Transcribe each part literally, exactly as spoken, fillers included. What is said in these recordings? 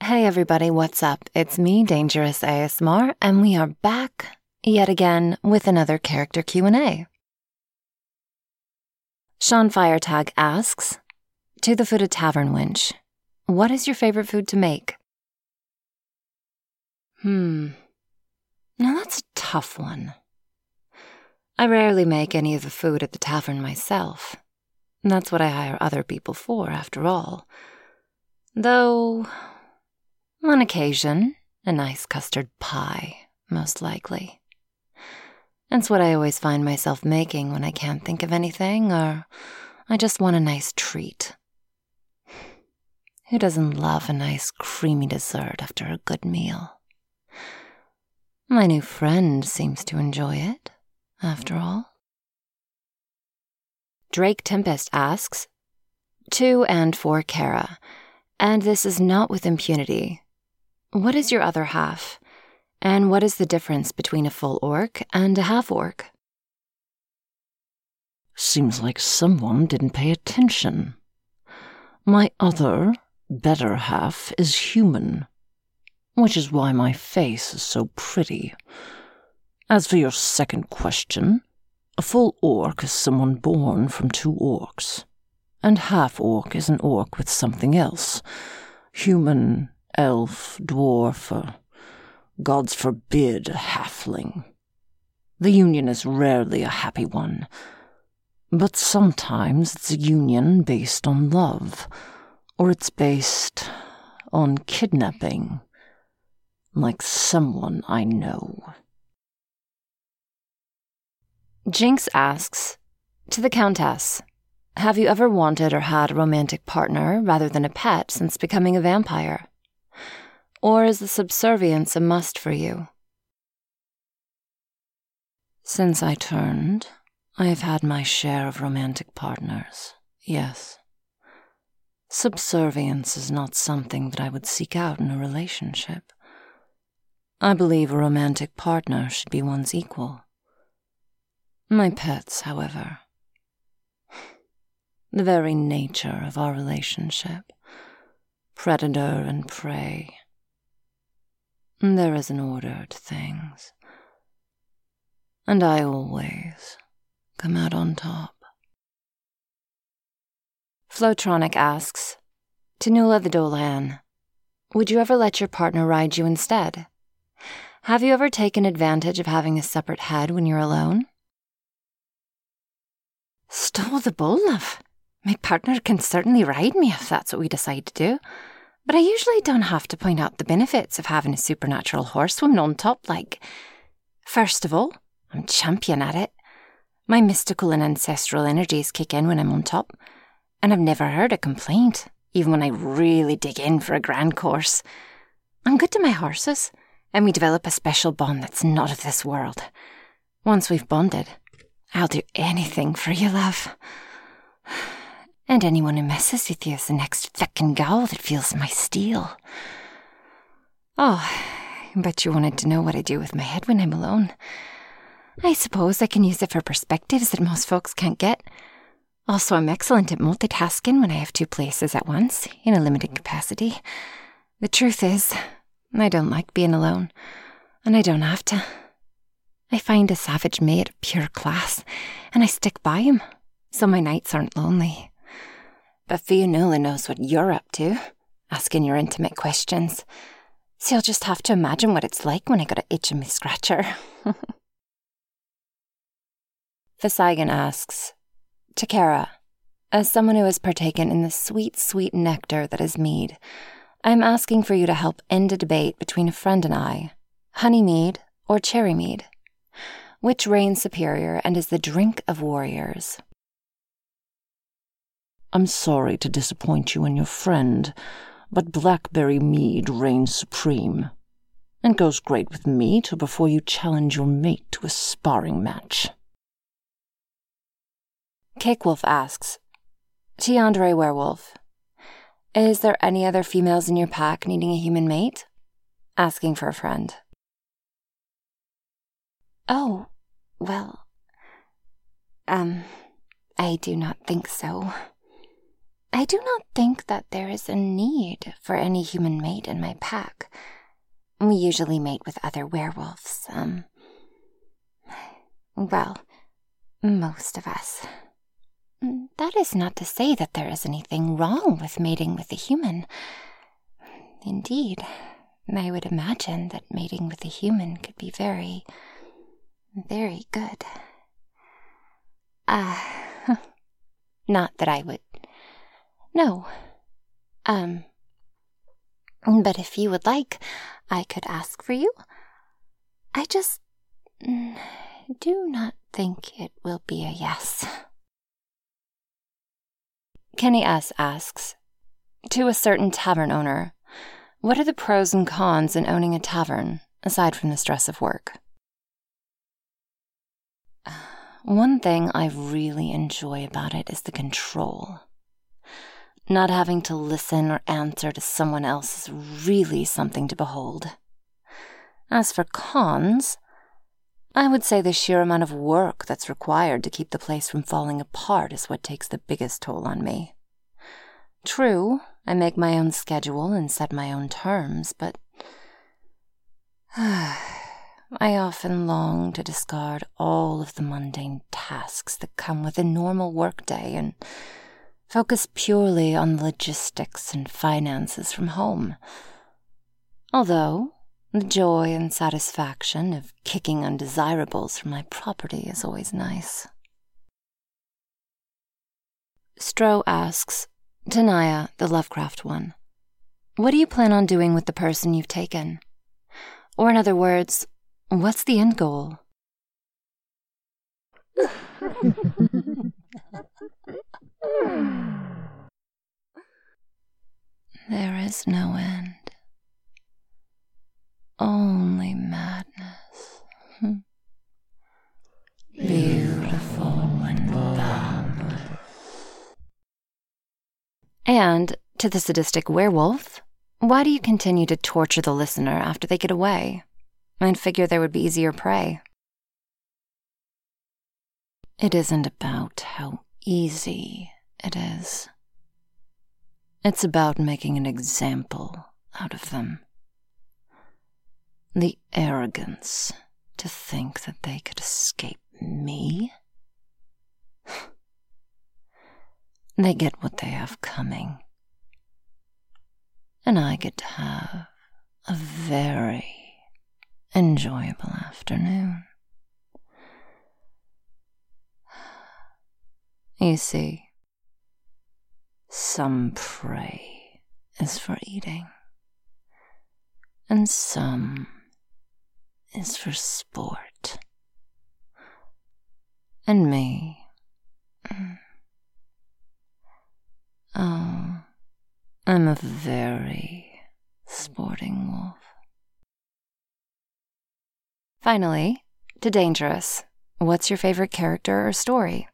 Hey everybody, what's up? It's me, Dangerous A S M R, and we are back yet again with another character Q and A. Sean Firetag asks, To the Footed Tavern Wench, what is your favorite food to make? Hmm, now that's a tough one. I rarely make any of the food at the tavern myself. That's what I hire other people for, after all. Though, on occasion, a nice custard pie, most likely. That's what I always find myself making when I can't think of anything, or I just want a nice treat. Who doesn't love a nice creamy dessert after a good meal? My new friend seems to enjoy it, after all. Drake Tempest asks, To and for Kara, and this is not with impunity. What is your other half, and what is the difference between a full orc and a half-orc? Seems like someone didn't pay attention. My other, better half is human, which is why my face is so pretty. As for your second question, a full orc is someone born from two orcs, and half-orc is an orc with something else. Human, elf, dwarf, or, gods forbid, a halfling. The union is rarely a happy one, but sometimes it's a union based on love, or it's based on kidnapping, like someone I know. Jinx asks, To the Countess, have you ever wanted or had a romantic partner rather than a pet since becoming a vampire? Or is the subservience a must for you? Since I turned, I have had my share of romantic partners, yes. Subservience is not something that I would seek out in a relationship. I believe a romantic partner should be one's equal. My pets, however, the very nature of our relationship, predator and prey, there is an order to things, and I always come out on top. Flowtronic asks, To Nuala the Dolan, would you ever let your partner ride you instead? Have you ever taken advantage of having a separate head when you're alone? Stow the bull, love. My partner can certainly ride me if that's what we decide to do, but I usually don't have to point out the benefits of having a supernatural horsewoman on top, like, first of all, I'm champion at it. My mystical and ancestral energies kick in when I'm on top, and I've never heard a complaint, even when I really dig in for a grand course. I'm good to my horses, and we develop a special bond that's not of this world. Once we've bonded, I'll do anything for you, love. And anyone who messes with you is the next feckin' gal that feels my steel. Oh, I bet you wanted to know what I do with my head when I'm alone. I suppose I can use it for perspectives that most folks can't get. Also, I'm excellent at multitasking when I have two places at once, in a limited capacity. The truth is, I don't like being alone, and I don't have to. I find a savage mate of pure class, and I stick by him, so my nights aren't lonely. But Fionnuala knows what you're up to, asking your intimate questions, so you'll just have to imagine what it's like when I got an itch in my scratcher. Thasigan asks, To Kara, as someone who has partaken in the sweet, sweet nectar that is mead, I am asking for you to help end a debate between a friend and I, honey mead or cherry mead. Which reigns superior and is the drink of warriors? I'm sorry to disappoint you and your friend, but blackberry mead reigns supreme, and goes great with me till before you challenge your mate to a sparring match. Cakewolf asks, Tiandre Werewolf, is there any other females in your pack needing a human mate? Asking for a friend. Oh, well, um, I do not think so. I do not think that there is a need for any human mate in my pack. We usually mate with other werewolves, um... well, most of us. That is not to say that there is anything wrong with mating with a human. Indeed, I would imagine that mating with a human could be very, very good. Ah, uh, not that I would... No. Um, but if you would like, I could ask for you. I just do not think it will be a yes. Kenny S. asks, to a certain tavern owner, what are the pros and cons in owning a tavern, aside from the stress of work? One thing I really enjoy about it is the control. Not having to listen or answer to someone else is really something to behold. As for cons, I would say the sheer amount of work that's required to keep the place from falling apart is what takes the biggest toll on me. True, I make my own schedule and set my own terms, but I often long to discard all of the mundane tasks that come with a normal workday and focus purely on logistics and finances from home. Although the joy and satisfaction of kicking undesirables from my property is always nice. Stro asks, Tanaya, the Lovecraft one, what do you plan on doing with the person you've taken? Or in other words, what's the end goal? There is no end. Only madness. Beautiful and boundless. And, to the sadistic werewolf, why do you continue to torture the listener after they get away? I'd figure there would be easier prey. It isn't about how easy it is. It's about making an example out of them. The arrogance to think that they could escape me. They get what they have coming. And I get to have a very enjoyable afternoon. You see, some prey is for eating, and some is for sport. And me, oh, I'm a very sporting wolf. Finally, to Dangerous, what's your favorite character or story?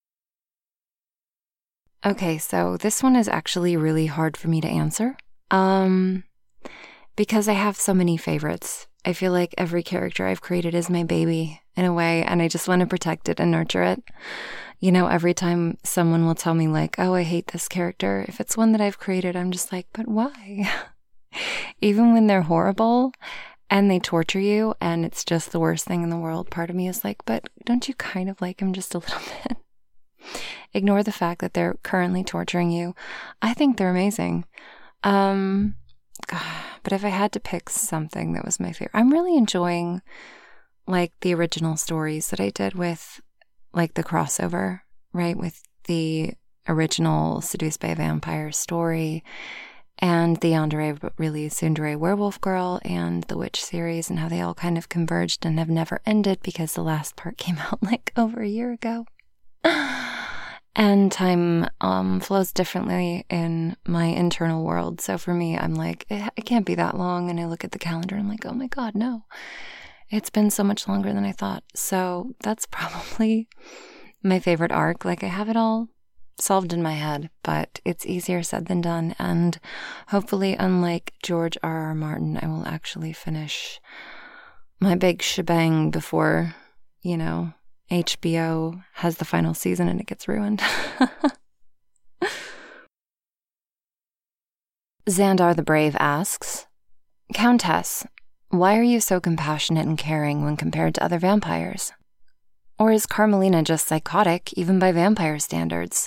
Okay, so this one is actually really hard for me to answer. Um, because I have so many favorites. I feel like every character I've created is my baby in a way, and I just want to protect it and nurture it. You know, every time someone will tell me like, oh, I hate this character, if it's one that I've created, I'm just like, but why? Even when they're horrible and they torture you and it's just the worst thing in the world, part of me is like, but don't you kind of like him just a little bit? Ignore the fact that they're currently torturing you. I think they're amazing. Um, but if I had to pick something that was my favorite, I'm really enjoying like the original stories that I did with like the crossover, right? With the original Seduced by a Vampire story and the Yandere really Tsundere Werewolf Girl and the Witch series, and how they all kind of converged and have never ended because the last part came out like over a year ago. And time um, flows differently in my internal world. So for me, I'm like, it, it can't be that long. And I look at the calendar and I'm like, oh my God, no. It's been so much longer than I thought. So that's probably my favorite arc. Like I have it all solved in my head, but it's easier said than done. And hopefully, unlike George R. R. Martin, I will actually finish my big shebang before, you know, H B O has the final season and it gets ruined. Xandar the Brave asks, Countess, why are you so compassionate and caring when compared to other vampires? Or is Carmelina just psychotic, even by vampire standards?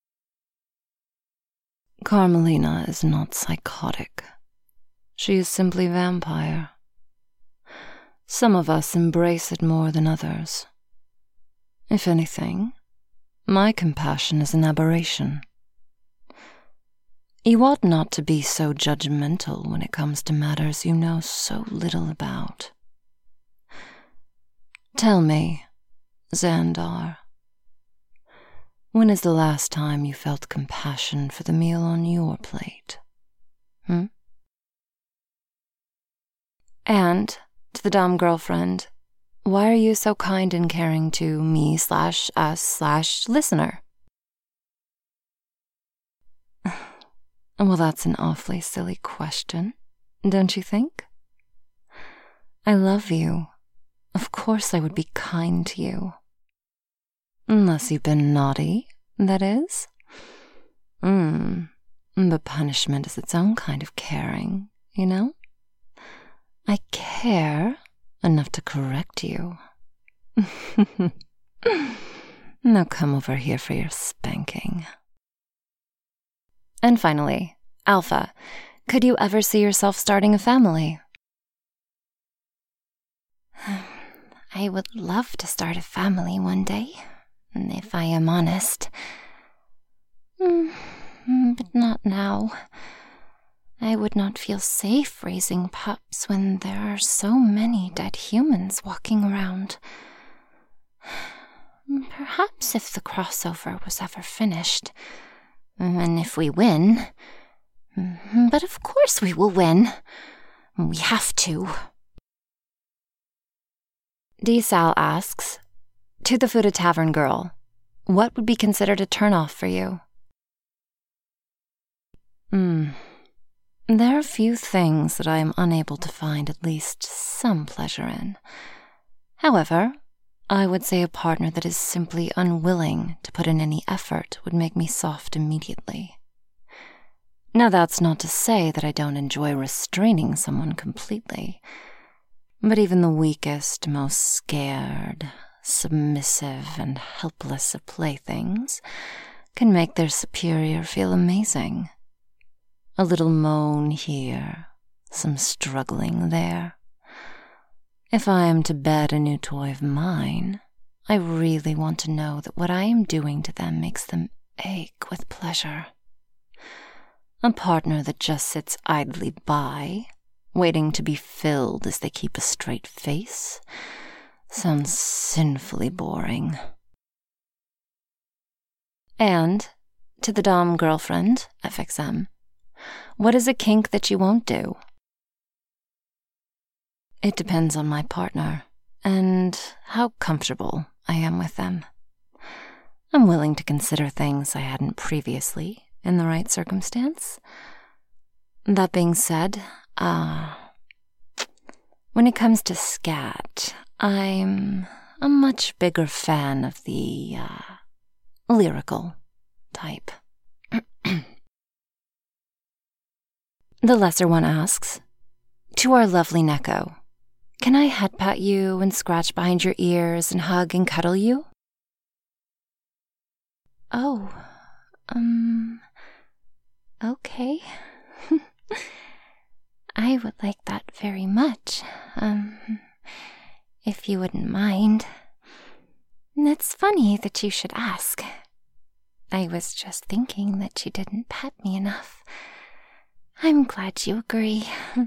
Carmelina is not psychotic. She is simply vampire. Some of us embrace it more than others. If anything, my compassion is an aberration. You ought not to be so judgmental when it comes to matters you know so little about. Tell me, Xandar, when is the last time you felt compassion for the meal on your plate? Hmm? And, to the Dom girlfriend, why are you so kind and caring to me slash us slash listener? Well, that's an awfully silly question, don't you think? I love you. Of course I would be kind to you. Unless you've been naughty, that is. Mm, but punishment is its own kind of caring, you know? I care enough to correct you. Now come over here for your spanking. And finally, Alpha, could you ever see yourself starting a family? I would love to start a family one day, if I am honest. But not now. I would not feel safe raising pups when there are so many dead humans walking around. Perhaps if the crossover was ever finished, and if we win. But of course we will win. We have to. D. Sal asks, to the Fuda Tavern girl, what would be considered a turn-off for you? Hmm. There are few things that I am unable to find at least some pleasure in. However, I would say a partner that is simply unwilling to put in any effort would make me soft immediately. Now, that's not to say that I don't enjoy restraining someone completely, but even the weakest, most scared, submissive, and helpless of playthings can make their superior feel amazing. A little moan here, some struggling there. If I am to bed a new toy of mine, I really want to know that what I am doing to them makes them ache with pleasure. A partner that just sits idly by, waiting to be filled as they keep a straight face, sounds sinfully boring. And, to the Dom girlfriend, F X M, what is a kink that you won't do? It depends on my partner and how comfortable I am with them. I'm willing to consider things I hadn't previously in the right circumstance. That being said, uh, when it comes to scat, I'm a much bigger fan of the uh, lyrical type. The lesser one asks, to our lovely Neko, can I head pat you and scratch behind your ears and hug and cuddle you? Oh, um, okay. I would like that very much, um, if you wouldn't mind. It's funny that you should ask. I was just thinking that you didn't pet me enough. I'm glad you agree.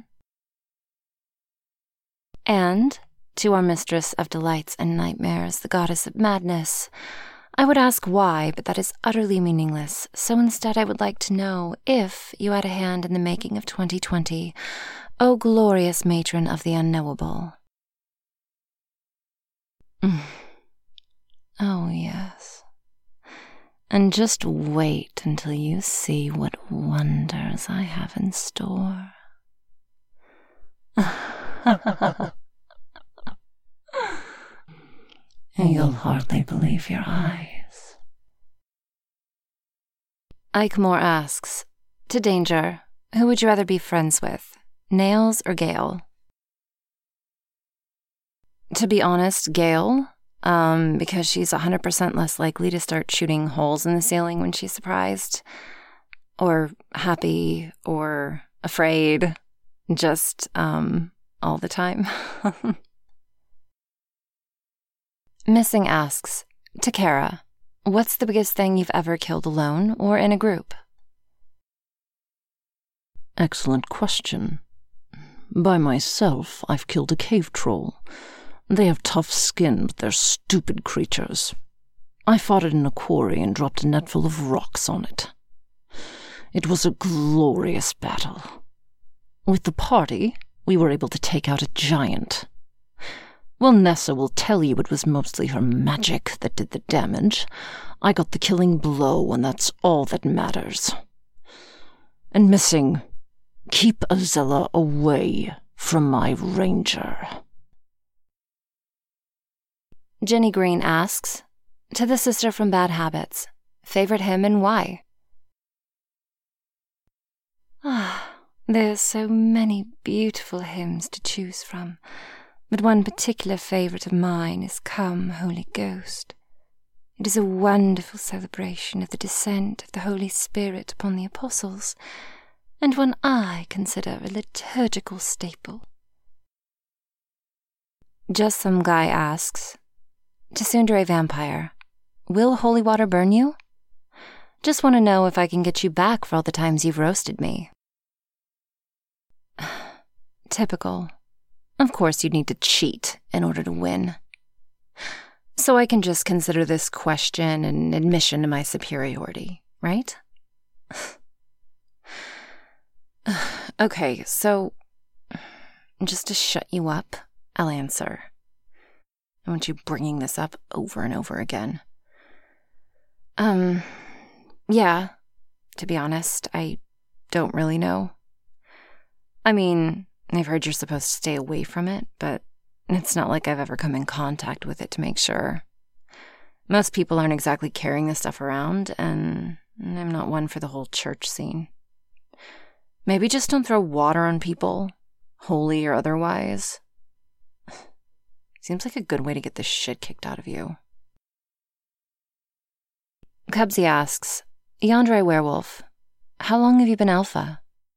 And, to our mistress of delights and nightmares, the goddess of madness, I would ask why, but that is utterly meaningless, so instead I would like to know if you had a hand in the making of twenty twenty, O glorious matron of the unknowable. Oh, yes. And just wait until you see what wonders I have in store. You'll hardly believe your eyes. Eichmore asks, to Danger, Who would you rather be friends with, Nails or Gale? To be honest, Gale, um, because she's one hundred percent less likely to start shooting holes in the ceiling when she's surprised, or happy, or afraid, just, um, all the time. Missing asks, Takara, what's the biggest thing you've ever killed alone or in a group? Excellent question. By myself, I've killed a cave troll. They have tough skin, but they're stupid creatures. I fought it in a quarry and dropped a net full of rocks on it. It was a glorious battle. With the party, we were able to take out a giant. Well, Nessa will tell you it was mostly her magic that did the damage. I got the killing blow, and that's all that matters. And Missing, keep Azella away from my ranger. Jenny Green asks, to the sister from Bad Habits, favorite hymn and why? Ah, there's so many beautiful hymns to choose from, but one particular favorite of mine is Come, Holy Ghost. It is a wonderful celebration of the descent of the Holy Spirit upon the apostles, and one I consider a liturgical staple. Just Some Guy asks, to Tsundere Vampire, will holy water burn you? Just want to know if I can get you back for all the times you've roasted me. Typical. Of course you'd need to cheat in order to win. So I can just consider this question an admission to my superiority, right? Okay, so just to shut you up, I'll answer. I want you bringing this up over and over again. Um, yeah, to be honest, I don't really know. I mean, I've heard you're supposed to stay away from it, but it's not like I've ever come in contact with it to make sure. Most people aren't exactly carrying this stuff around, and I'm not one for the whole church scene. Maybe just don't throw water on people, holy or otherwise. Seems like a good way to get the shit kicked out of you. Cubsy asks, Yandere Werewolf, how long have you been alpha?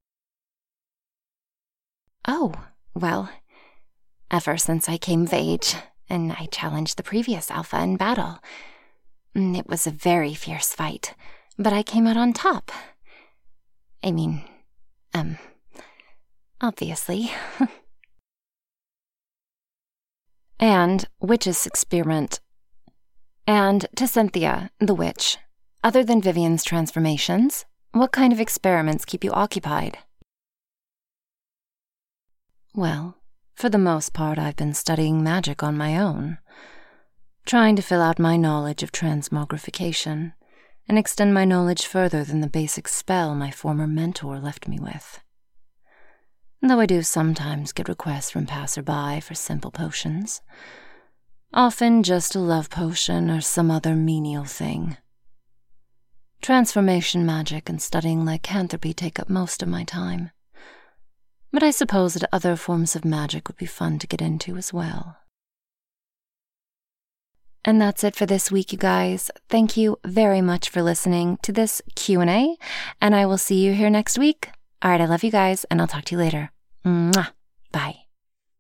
Oh, well, ever since I came of age, and I challenged the previous alpha in battle. It was a very fierce fight, but I came out on top. I mean, um, obviously. And Witch's Experiment. And to Cynthia, the witch, other than Vivian's transformations, what kind of experiments keep you occupied? Well, for the most part, I've been studying magic on my own, trying to fill out my knowledge of transmogrification and extend my knowledge further than the basic spell my former mentor left me with. Though I do sometimes get requests from passerby for simple potions, often just a love potion or some other menial thing. Transformation magic and studying lycanthropy take up most of my time, but I suppose that other forms of magic would be fun to get into as well. And that's it for this week, you guys. Thank you very much for listening to this Q and A, and I will see you here next week. All right, I love you guys, and I'll talk to you later. Mwah. Bye.